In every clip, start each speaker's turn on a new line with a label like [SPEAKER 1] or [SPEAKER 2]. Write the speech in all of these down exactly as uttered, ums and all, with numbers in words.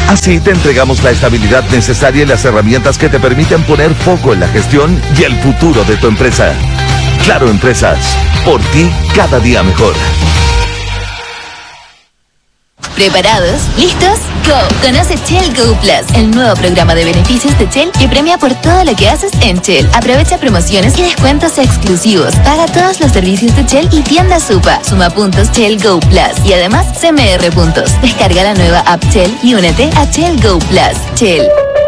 [SPEAKER 1] Así te entregamos la estabilidad necesaria y las herramientas que te permiten poner foco en la gestión y el futuro de tu empresa. Claro Empresas, por ti cada día mejor.
[SPEAKER 2] ¿Preparados? ¿Listos? ¡Go! Conoce Shell Go Plus, el nuevo programa de beneficios de Shell que premia por todo lo que haces en Shell. Aprovecha promociones y descuentos exclusivos. Paga todos los servicios de Shell y tienda Supa. Suma puntos Shell Go Plus y además C M R puntos. Descarga la nueva app Shell y únete a Shell Go Plus. Shell.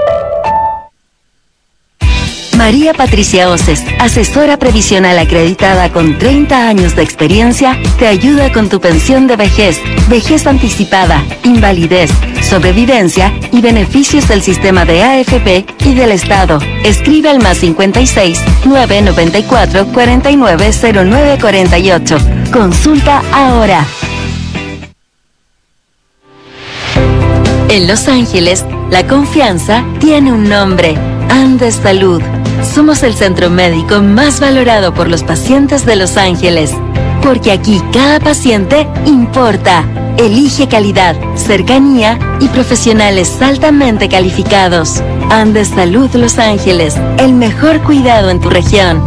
[SPEAKER 3] María Patricia Oces, asesora previsional acreditada con treinta años de experiencia, te ayuda con tu pensión de vejez, vejez anticipada, invalidez, sobrevivencia y beneficios del sistema de A F P y del Estado. Escribe al más cincuenta y seis, nueve noventa y cuatro, cuarenta y nueve, cero nueve cuarenta y ocho. Consulta ahora. En Los Ángeles, la confianza tiene un nombre: Andes Salud. Somos el centro médico más valorado por los pacientes de Los Ángeles, porque aquí cada paciente importa. Elige calidad, cercanía y profesionales altamente calificados. Andes Salud Los Ángeles, el mejor cuidado en tu región.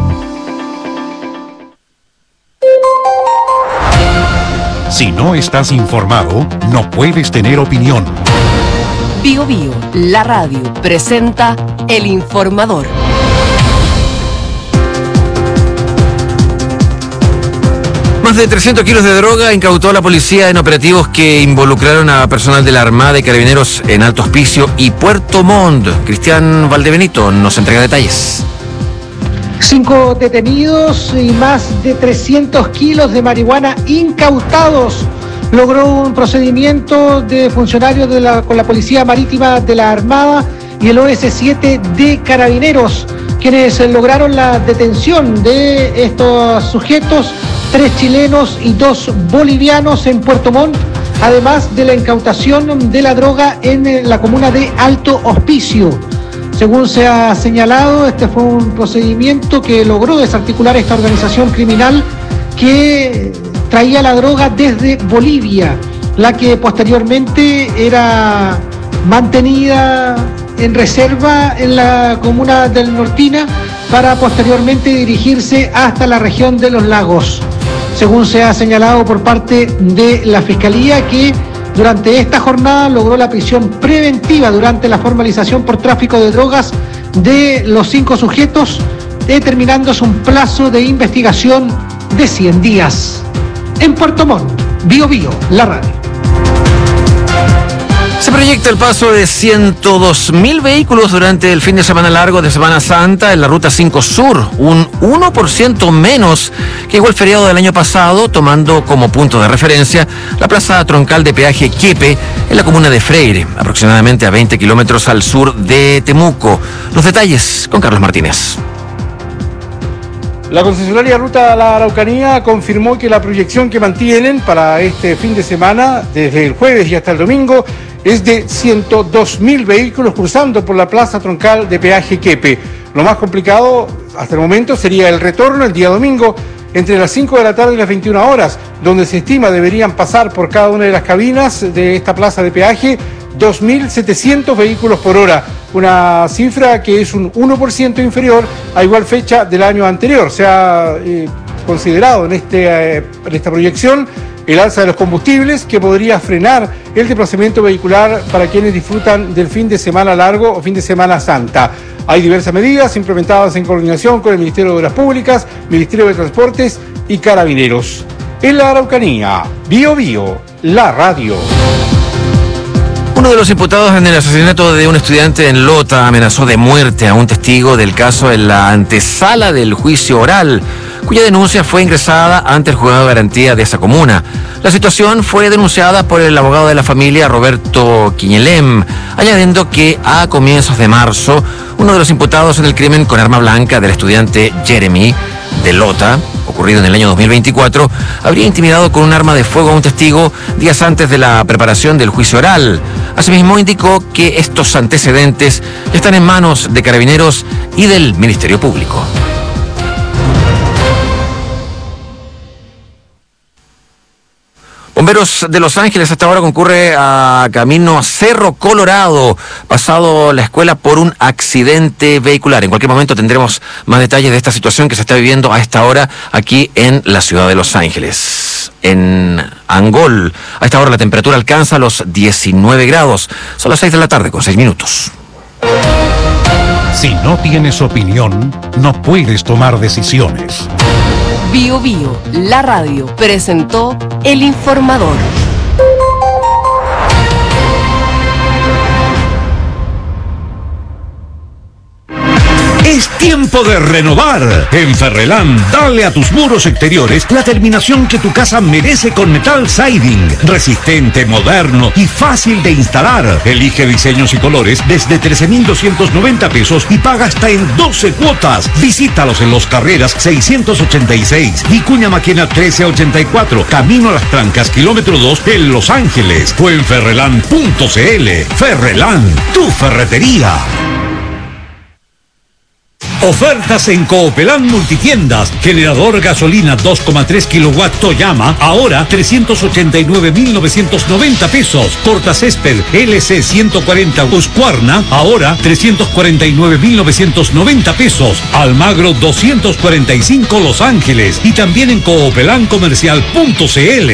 [SPEAKER 4] Si no estás informado, no puedes tener opinión.
[SPEAKER 5] Bio Bio, la radio, presenta El Informador.
[SPEAKER 6] Más de trescientos kilos de droga incautó la policía en operativos que involucraron a personal de la Armada y Carabineros en Alto Hospicio y Puerto Montt. Cristian Valdebenito nos entrega detalles.
[SPEAKER 7] Cinco detenidos y más de trescientos kilos de marihuana incautados. Logró un procedimiento de funcionarios de la, con la Policía Marítima de la Armada y el O S siete de Carabineros, quienes lograron la detención de estos sujetos, tres chilenos y dos bolivianos en Puerto Montt, además de la incautación de la droga en la comuna de Alto Hospicio. Según se ha señalado, este fue un procedimiento que logró desarticular esta organización criminal que traía la droga desde Bolivia, la que posteriormente era mantenida en reserva en la comuna del Nortina para posteriormente dirigirse hasta la región de los lagos. Según se ha señalado por parte de la Fiscalía, que durante esta jornada logró la prisión preventiva durante la formalización por tráfico de drogas de los cinco sujetos, determinándose un plazo de investigación de cien días. En Puerto Montt, Bio Bio, la radio.
[SPEAKER 6] Se proyecta el paso de ciento dos mil vehículos durante el fin de semana largo de Semana Santa en la Ruta cinco Sur, un uno por ciento menos que igual feriado del año pasado, tomando como punto de referencia la plaza troncal de peaje Quepe en la comuna de Freire, aproximadamente a veinte kilómetros al sur de Temuco. Los detalles con Carlos Martínez.
[SPEAKER 8] La concesionaria Ruta a la Araucanía confirmó que la proyección que mantienen para este fin de semana, desde el jueves y hasta el domingo, es de ciento dos mil vehículos cruzando por la plaza troncal de peaje Quepe. Lo más complicado hasta el momento sería el retorno el día domingo entre las cinco de la tarde y las veintiuna horas, donde se estima deberían pasar por cada una de las cabinas de esta plaza de peaje dos mil setecientos vehículos por hora, una cifra que es un uno por ciento inferior a igual fecha del año anterior. Se ha eh, considerado en, este, eh, en esta proyección el alza de los combustibles, que podría frenar el desplazamiento vehicular para quienes disfrutan del fin de semana largo o fin de semana santa. Hay diversas medidas implementadas en coordinación con el Ministerio de Obras Públicas, Ministerio de Transportes y Carabineros. En la Araucanía, Bio Bio, la radio.
[SPEAKER 6] Uno de los imputados en el asesinato de un estudiante en Lota amenazó de muerte a un testigo del caso en la antesala del juicio oral, cuya denuncia fue ingresada ante el juzgado de garantía de esa comuna. La situación fue denunciada por el abogado de la familia, Roberto Quiñelem, añadiendo que a comienzos de marzo, uno de los imputados en el crimen con arma blanca del estudiante Jeremy de Lota, ocurrido en el año dos mil veinticuatro, habría intimidado con un arma de fuego a un testigo días antes de la preparación del juicio oral. Asimismo, indicó que estos antecedentes están en manos de Carabineros y del Ministerio Público. Bomberos de Los Ángeles hasta ahora concurre a camino Cerro Colorado, pasado la escuela por un accidente vehicular. En cualquier momento tendremos más detalles de esta situación que se está viviendo a esta hora aquí en la ciudad de Los Ángeles. En Angol, a esta hora la temperatura alcanza los diecinueve grados. Son las seis de la tarde con seis minutos.
[SPEAKER 4] Si no tienes opinión, no puedes tomar decisiones.
[SPEAKER 5] Bio Bio, la radio, presentó El Informador.
[SPEAKER 9] Es tiempo de renovar. En Ferrelán, dale a tus muros exteriores la terminación que tu casa merece con Metal Siding. Resistente, moderno y fácil de instalar. Elige diseños y colores desde trece mil doscientos noventa pesos y paga hasta en doce cuotas. Visítalos en Los Carreras seiscientos ochenta y seis, Vicuña Maquena trece ochenta y cuatro, Camino a las Trancas, kilómetro dos en Los Ángeles o en ferrelán punto cl. Ferrelán, tu ferretería. Ofertas en Coopelán Multitiendas. Generador gasolina dos coma tres kilowatts Toyama, ahora trescientos ochenta y nueve mil novecientos noventa pesos. Cortacésped L C ciento cuarenta Husqvarna, ahora trescientos cuarenta y nueve mil novecientos noventa pesos. Almagro doscientos cuarenta y cinco Los Ángeles y también en coopelán comercial punto cl.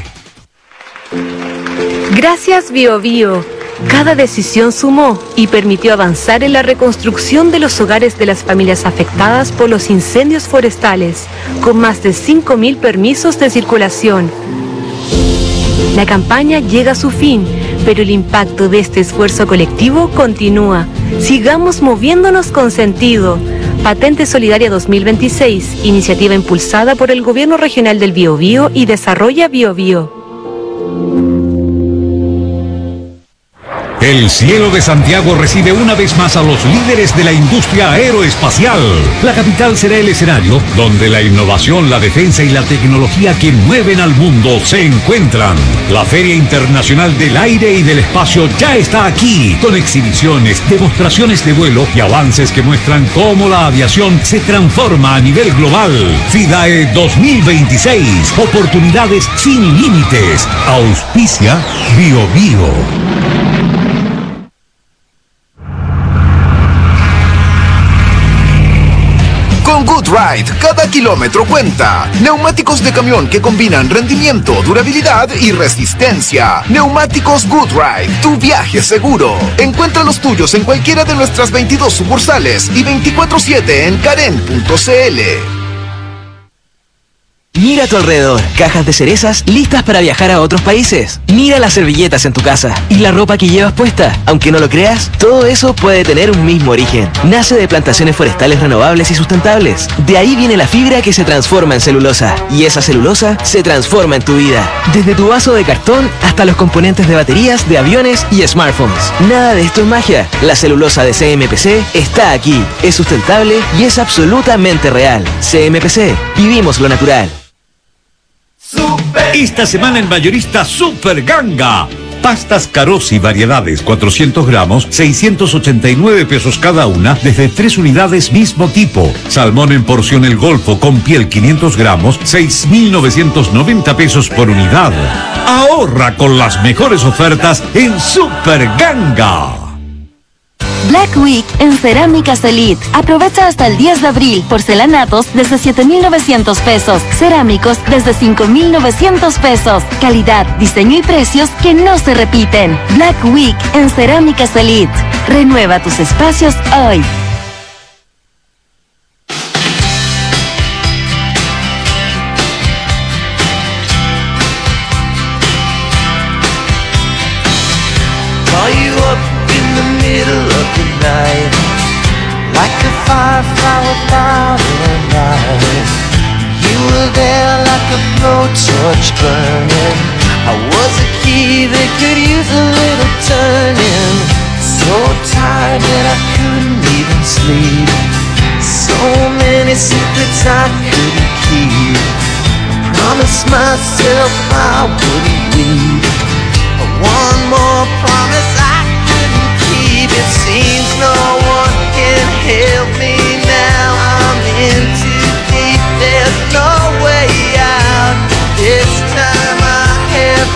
[SPEAKER 10] Gracias Bio Bio. Cada decisión sumó y permitió avanzar en la reconstrucción de los hogares de las familias afectadas por los incendios forestales, con más de cinco mil permisos de circulación. La campaña llega a su fin, pero el impacto de este esfuerzo colectivo continúa. Sigamos moviéndonos con sentido. Patente Solidaria dos mil veintiséis, iniciativa impulsada por el Gobierno Regional del Biobío y Desarrolla Biobío.
[SPEAKER 9] El cielo de Santiago recibe una vez más a los líderes de la industria aeroespacial. La capital será el escenario donde la innovación, la defensa y la tecnología que mueven al mundo se encuentran. La Feria Internacional del Aire y del Espacio ya está aquí, con exhibiciones, demostraciones de vuelo y avances que muestran cómo la aviación se transforma a nivel global. FIDAE dos mil veintiséis, oportunidades sin límites. Auspicia Biobío.
[SPEAKER 11] Con GoodRide, cada kilómetro cuenta. Neumáticos de camión que combinan rendimiento, durabilidad y resistencia. Neumáticos GoodRide, tu viaje seguro. Encuentra los tuyos en cualquiera de nuestras veintidós sucursales y veinticuatro siete en karen punto cl.
[SPEAKER 12] Mira a tu alrededor, cajas de cerezas listas para viajar a otros países. Mira las servilletas en tu casa y la ropa que llevas puesta. Aunque no lo creas, todo eso puede tener un mismo origen. Nace de plantaciones forestales renovables y sustentables. De ahí viene la fibra que se transforma en celulosa. Y esa celulosa se transforma en tu vida. Desde tu vaso de cartón hasta los componentes de baterías, de aviones y smartphones. Nada de esto es magia. La celulosa de C M P C está aquí. Es sustentable y es absolutamente real. C M P C, vivimos lo natural.
[SPEAKER 9] Esta semana en Mayorista Super Ganga. Pastas Carosi variedades, cuatrocientos gramos, seiscientos ochenta y nueve pesos cada una, desde tres unidades mismo tipo. Salmón en porción El Golfo con piel quinientos gramos, seis mil novecientos noventa pesos por unidad. Ahorra con las mejores ofertas en Super Ganga.
[SPEAKER 3] Black Week en Cerámicas Elite. Aprovecha hasta el diez de abril. Porcelanatos desde siete mil novecientos pesos. Cerámicos desde cinco mil novecientos pesos. Calidad, diseño y precios que no se repiten. Black Week en Cerámicas Elite. Renueva tus espacios hoy.
[SPEAKER 13] Like a firefly without a light, you were there like a blowtorch burning. I was a key that could use a little turning. So tired that I couldn't even sleep. So many secrets I couldn't keep. I promised myself I wouldn't leave. One more promise I couldn't keep. It seems no one can help me now. I'm in too deep, there's no way out. This time I have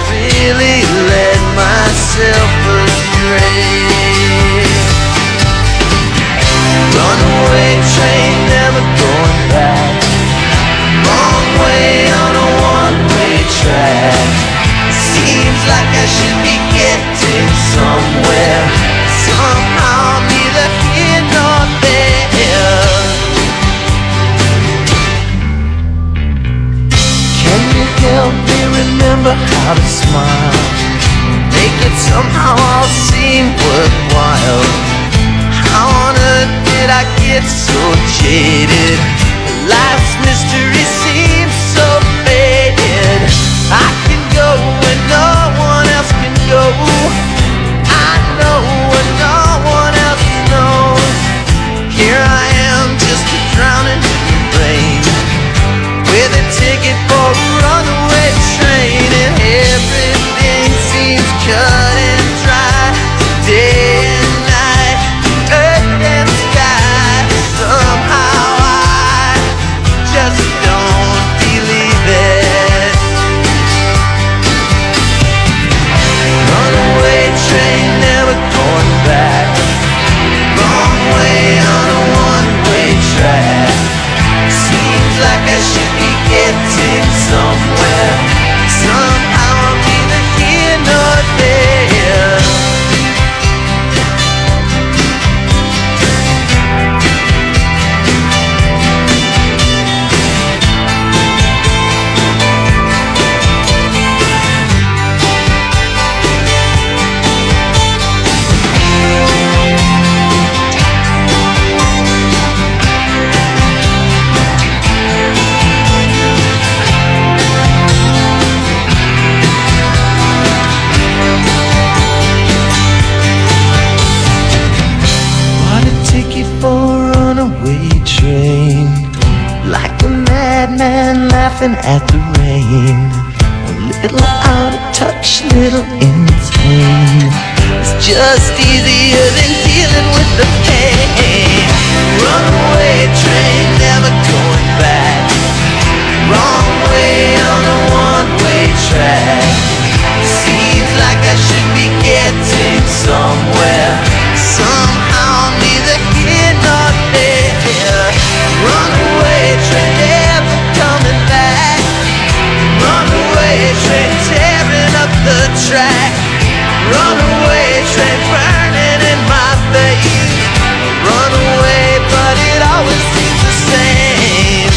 [SPEAKER 13] laughing at the rain. A little out of touch, little insane. It's just easier than dealing with the pain. Runaway train, never going back. Wrong way on a one-way track. Seems like I should be getting somewhere. Somehow neither here nor there. Runaway train, never coming back. Runaway train, tearing up the track. Runaway train, burning in my face. Runaway, but it always seems the same.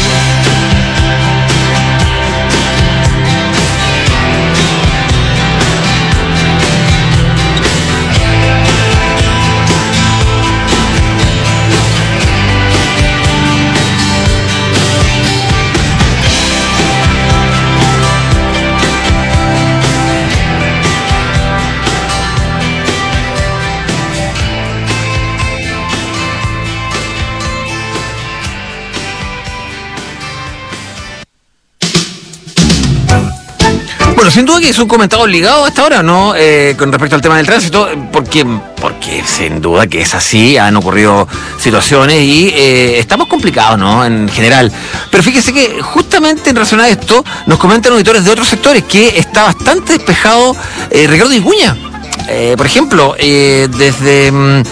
[SPEAKER 6] Bueno, sin duda que es un comentario obligado a esta hora, ¿no? Eh, con respecto al tema del tránsito, porque, porque sin duda que es así, han ocurrido situaciones y eh, estamos complicados, ¿no? En general. Pero fíjese que justamente en relación a esto, nos comentan auditores de otros sectores que está bastante despejado eh, Ricardo Vicuña. Eh, por ejemplo, eh, desde...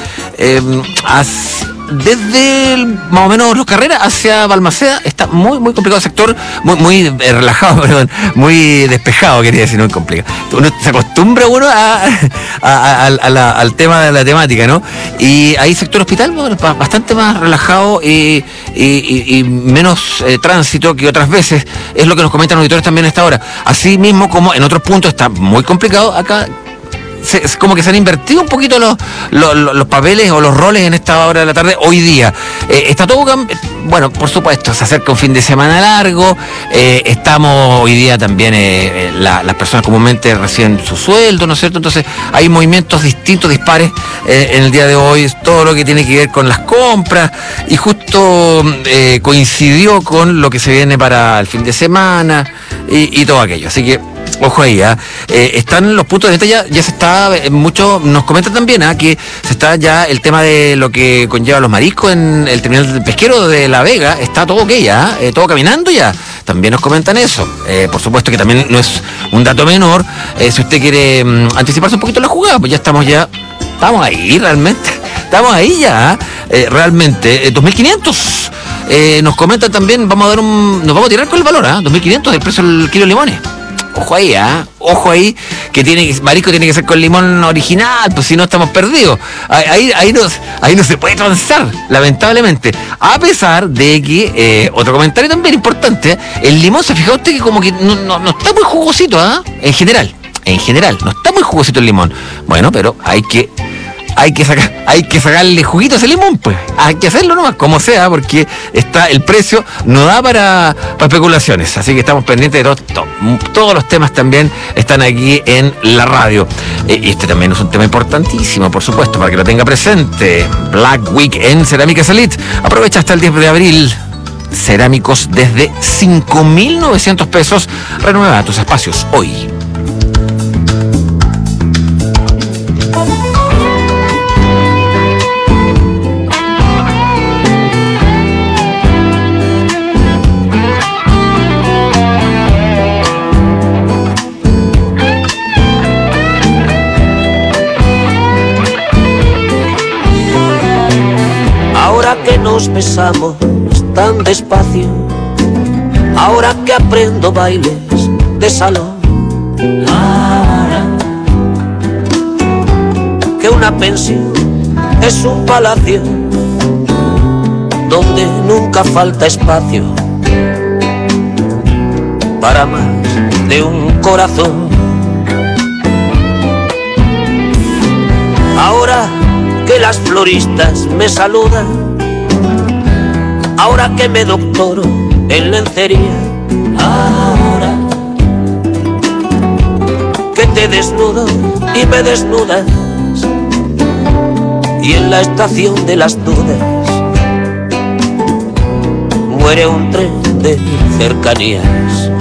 [SPEAKER 6] Eh, as, Desde el, más o menos Los Carreras hacia Balmaceda está muy muy complicado el sector, muy muy eh, relajado, perdón, muy despejado, quería decir, no muy complicado. Uno se acostumbra uno a, a, a, a la, al tema de la temática, ¿no? Y ahí sector hospital, bueno, bastante más relajado y, y, y, y menos eh, tránsito que otras veces, es lo que nos comentan los auditores también a esta hora. Así mismo como en otros puntos está muy complicado, acá Se, es como que se han invertido un poquito los, los, los papeles o los roles en esta hora de la tarde hoy día. Eh, está todo, bueno, por supuesto, se acerca un fin de semana largo, eh, estamos hoy día también, eh, la, las personas comúnmente reciben su sueldo, ¿no es cierto? Entonces hay movimientos distintos, dispares eh, en el día de hoy, todo lo que tiene que ver con las compras y justo eh, coincidió con lo que se viene para el fin de semana y, y todo aquello. Así que ojo ahí, ¿eh? Eh, están los puntos de venta ya, ya se está, eh, mucho, nos comentan también ¿eh? que se está ya el tema de lo que conlleva los mariscos en el terminal pesquero de La Vega, está todo ok ya, eh, todo caminando ya, también nos comentan eso, eh, por supuesto que también no es un dato menor, eh, si usted quiere um, anticiparse un poquito la jugada, pues ya estamos ya, estamos ahí realmente, estamos ahí ya, eh, realmente, eh, dos mil quinientos, eh, nos comentan también, vamos a dar un, nos vamos a tirar con el valor, ¿eh? dos mil quinientos del precio del kilo de limones. Ojo ahí, ¿ah? ¿eh? Ojo ahí, que tiene que, marisco tiene que ser con limón original, pues si no estamos perdidos. Ahí, ahí, no, ahí no se puede transar, lamentablemente. A pesar de que, eh, otro comentario también importante, ¿eh? El limón, se fija usted que como que no, no, no está muy jugosito, ¿ah? ¿eh? En general, en general, no está muy jugosito el limón. Bueno, pero hay que... Hay que sacar, hay que sacarle juguito a ese limón, pues. Hay que hacerlo nomás, como sea, porque está el precio no da para, para especulaciones. Así que estamos pendientes de todo, todo. Todos los temas también están aquí en la radio. Eh, y este también es un tema importantísimo, por supuesto, para que lo tenga presente. Black Week en Cerámicas Elite. Aprovecha hasta el diez de abril. Cerámicos desde cinco mil novecientos pesos. Renueva tus espacios hoy.
[SPEAKER 14] Que nos besamos tan despacio, ahora que aprendo bailes de salón, ahora que una pensión es un palacio donde nunca falta espacio para más de un corazón. Ahora que las floristas me saludan, ahora que me doctoro en lencería, ahora que te desnudo y me desnudas, y en la estación de las dudas muere un tren de cercanías.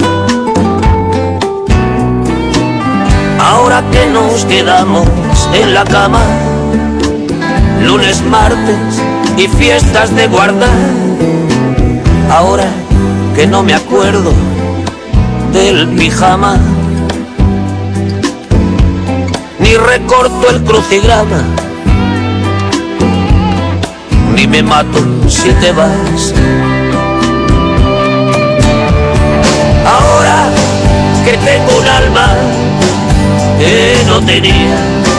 [SPEAKER 14] ahora que nos quedamos en la cama, lunes, martes y fiestas de guardar, ahora que no me acuerdo del pijama, ni recorto el crucigrama, ni me mato si te vas. Ahora que tengo un alma que no tenía,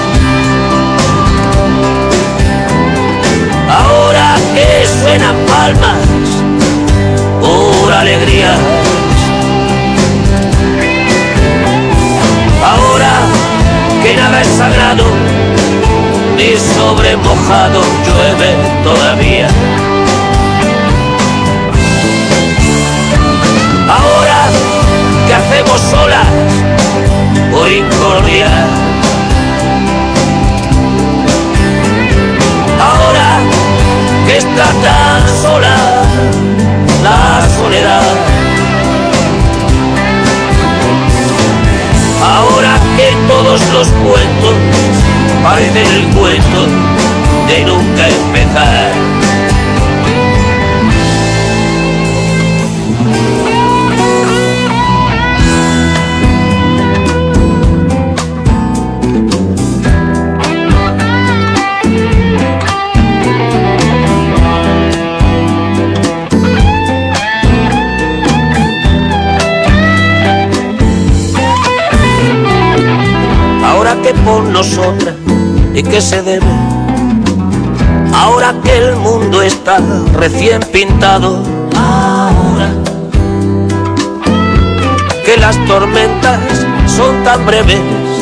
[SPEAKER 14] ahora que suenan palmas por alegría, ahora que nada es sagrado ni sobre mojado llueve todavía. Ahora que hacemos solas por incordia, ahora que está tan sola la soledad, ahora que todos los cuentos parecen el cuento de nunca empezar. Ahora que por nosotras y que se debe, ahora que el mundo está recién pintado, ahora que las tormentas son tan breves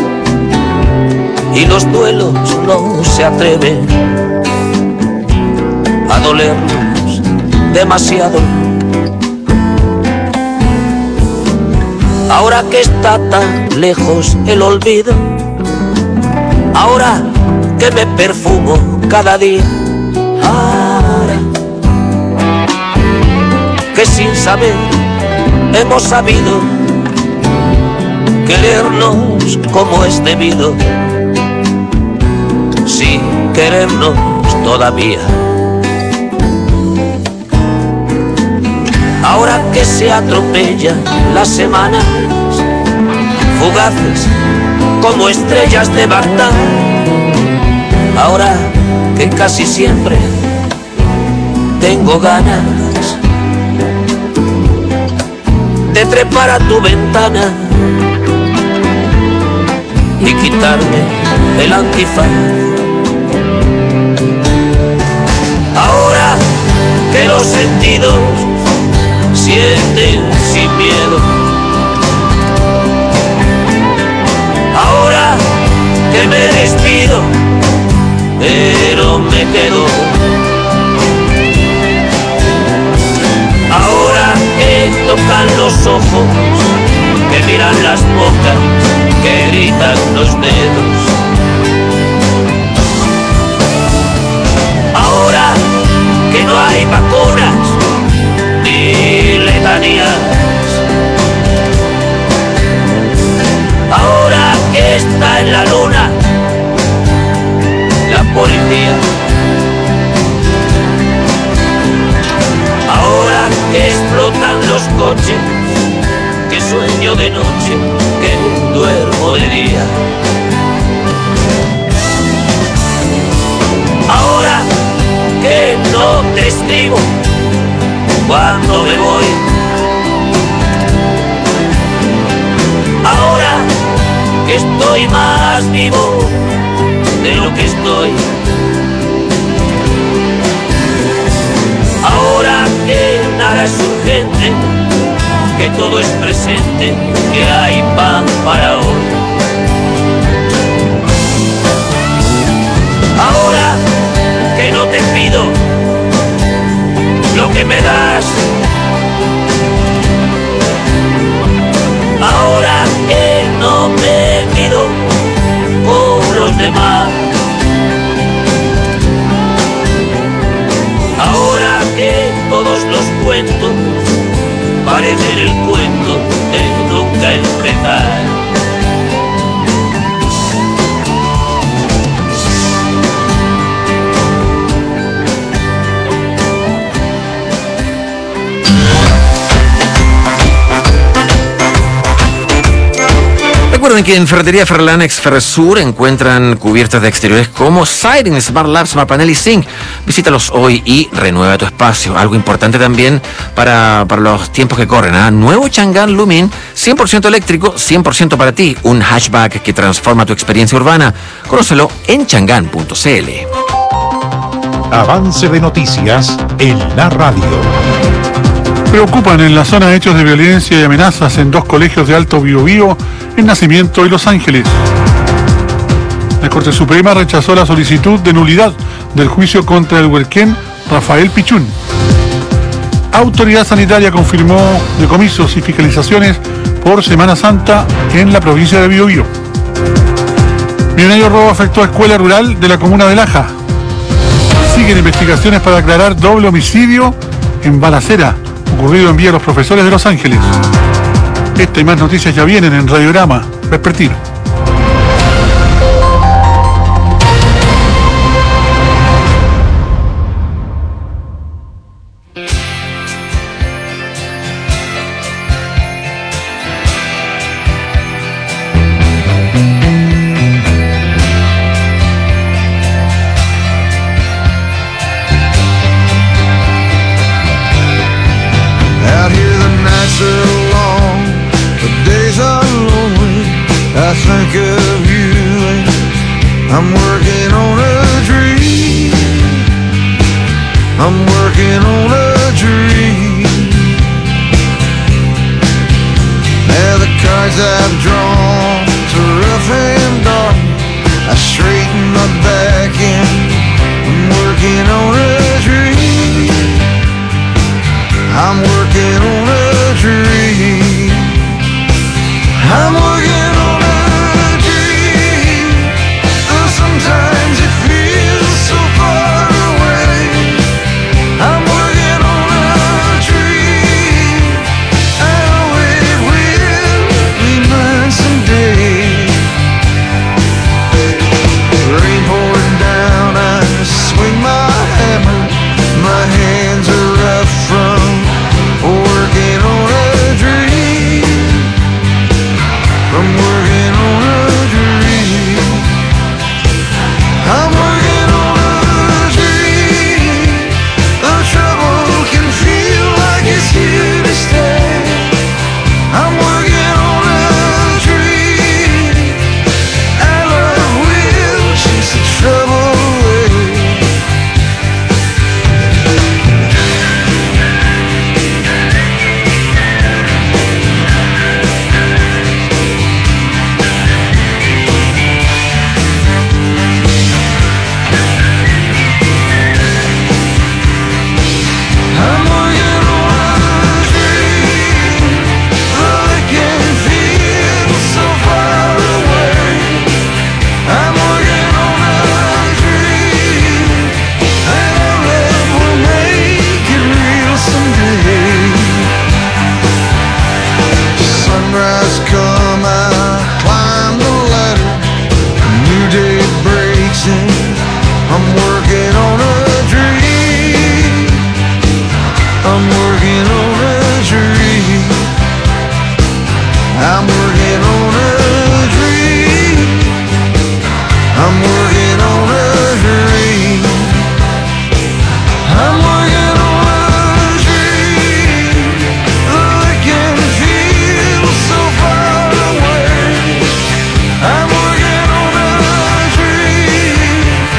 [SPEAKER 14] y los duelos no se atreven a dolernos demasiado, ahora que está tan lejos el olvido, ahora que me perfumo cada día, ahora que sin saber hemos sabido querernos como es debido, sin querernos todavía. Ahora que se atropellan las semanas, fugaces como estrellas de Bagdad, ahora que casi siempre tengo ganas de trepar a tu ventana y quitarme el antifaz. Ahora que los sentidos sienten sin miedo, ahora que me despido pero me quedo, ahora que tocan los ojos, que miran las bocas, que gritan los dedos, ahora que no hay vacunas ni letanías, ahora que está en la luna la policía, ahora que explotan los coches, que sueño de noche, que duermo de día, ahora que no te escribo cuando me voy, ahora que estoy más vivo de lo que estoy, ahora que nada es urgente, que todo es presente, que hay pan para hoy, ahora que no te pido lo que me das, ahora que no me mido con los demás, ahora que todos los cuentos parecen el cuento de nunca empezar,
[SPEAKER 6] Recuerden que en Ferretería Ferrelán ex Ferresur encuentran cubiertas de exteriores como Siding, Smart Lab, Smart Panel y Zinc. Visítalos hoy y renueva tu espacio. Algo importante también para, para los tiempos que corren. ¿eh? Nuevo Chang'an Lumin, cien por ciento eléctrico, cien por ciento para ti. Un hatchback que transforma tu experiencia urbana. Conócelo en chang'an punto c l.
[SPEAKER 4] Avance de noticias en la radio.
[SPEAKER 15] Preocupan en la zona hechos de violencia y amenazas en dos colegios de Alto Biobío, en Nacimiento y Los Ángeles. La Corte Suprema rechazó la solicitud de nulidad del juicio contra el huerquén Rafael Pichún. Autoridad Sanitaria confirmó decomisos y fiscalizaciones por Semana Santa en la provincia de Biobío. Millonario robo afectó a escuela rural de la comuna de Laja. Siguen investigaciones para aclarar doble homicidio en balacera ocurrido en Villa de los Profesores de Los Ángeles. Esta y más noticias ya vienen en Radiograma Vespertino.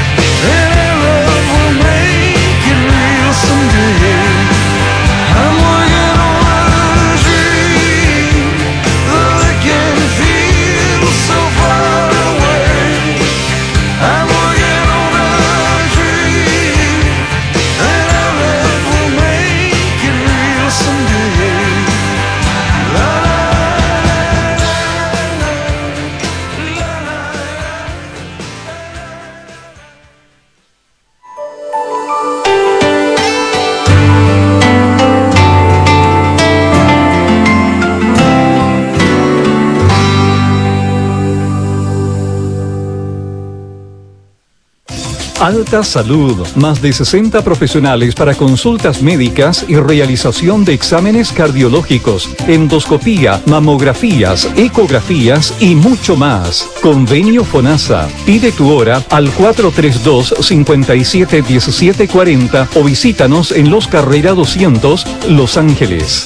[SPEAKER 13] I'm
[SPEAKER 16] Alta Salud, más de sesenta profesionales para consultas médicas y realización de exámenes cardiológicos, endoscopía, mamografías, ecografías y mucho más. Convenio FONASA. Pide tu hora al cuatro tres dos, cinco siete uno siete cuatro cero o visítanos en Los Carrera doscientos, Los Ángeles.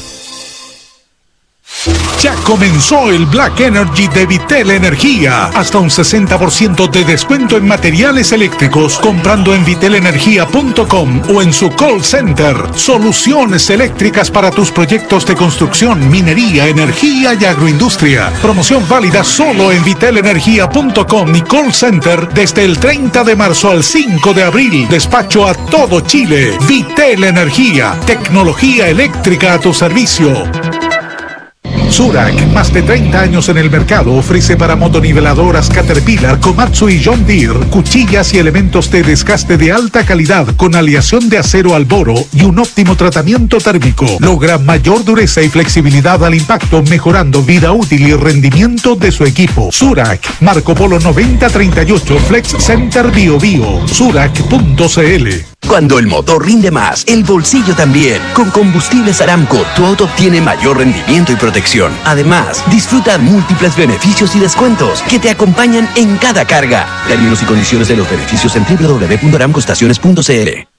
[SPEAKER 17] Ya comenzó el Black Energy de Vitel Energía. Hasta un sesenta por ciento de descuento en materiales eléctricos comprando en vitel energía punto com o en su call center. Soluciones eléctricas para tus proyectos de construcción, minería, energía y agroindustria. Promoción válida solo en vitel energía punto com y call center desde el treinta de marzo al cinco de abril. Despacho a todo Chile. Vitel Energía. Tecnología eléctrica a tu servicio. Zurak, más de treinta años en el mercado, ofrece para motoniveladoras Caterpillar, Komatsu y John Deere cuchillas y elementos de desgaste de alta calidad con aleación de acero al boro y un óptimo tratamiento térmico. Logra mayor dureza y flexibilidad al impacto, mejorando vida útil y rendimiento de su equipo. Zurak, Marco Polo noventa treinta y ocho, Flex Center Bio Bio, zurak punto c l.
[SPEAKER 18] Cuando el motor rinde más, el bolsillo también. Con Combustibles Aramco, tu auto obtiene mayor rendimiento y protección. Además, disfruta múltiples beneficios y descuentos que te acompañan en cada carga. Términos y condiciones de los beneficios en doble u doble u doble u punto aramco estaciones punto c l.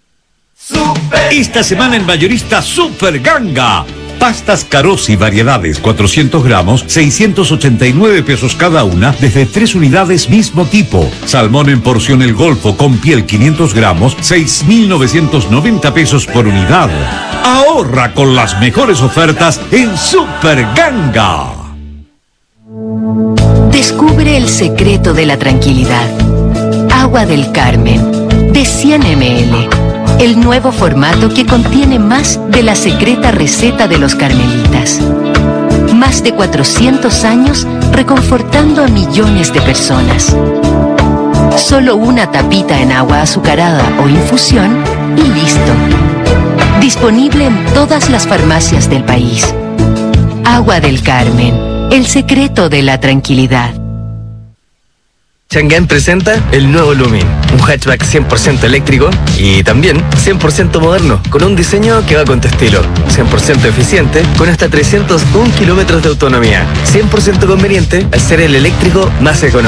[SPEAKER 9] Esta semana en Mayorista Super Ganga. Pastas Carosi variedades, cuatrocientos gramos, seiscientos ochenta y nueve pesos cada una, desde tres unidades mismo tipo. Salmón en porción El Golfo con piel quinientos gramos, seis mil novecientos noventa pesos por unidad. Ahorra con las mejores ofertas en Super Ganga.
[SPEAKER 3] Descubre el secreto de la tranquilidad. Agua del Carmen, de cien mililitros. El nuevo formato que contiene más de la secreta receta de los carmelitas. Más de cuatrocientos años reconfortando a millones de personas. Solo una tapita en agua azucarada o infusión y listo. Disponible en todas las farmacias del país. Agua del Carmen, el secreto de la tranquilidad.
[SPEAKER 12] Chang'an presenta el nuevo Lumin, un hatchback cien por ciento eléctrico y también cien por ciento moderno, con un diseño que va con tu estilo, cien por ciento eficiente, con hasta trescientos un kilómetros de autonomía, cien por ciento conveniente al ser el eléctrico más económico.